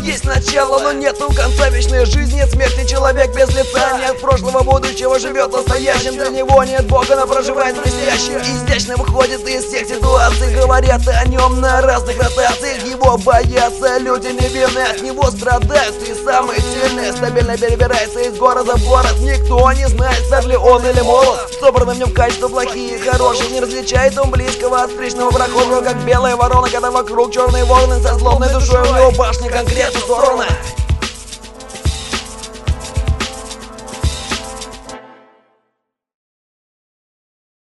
есть начало, но нету конца. Вечная жизнь, нет смерти, человек без лица. Нет прошлого, будущего, живет настоящим. Для него нет Бога, но проживает настоящее. Изящно выходит из всех ситуаций. Говорят о нем на разных ротациях. Его боятся люди невинные, от него страдают. И самый сильный стабильно перебирается из города в город. Никто не знает, стар ли он или молод. Собраны в нем качества плохие и хорошие. Не различает он близкого от встречного прохожего, как белая ворона, когда вокруг черные волны. Со злобной душой у него башня конкретно сорвана.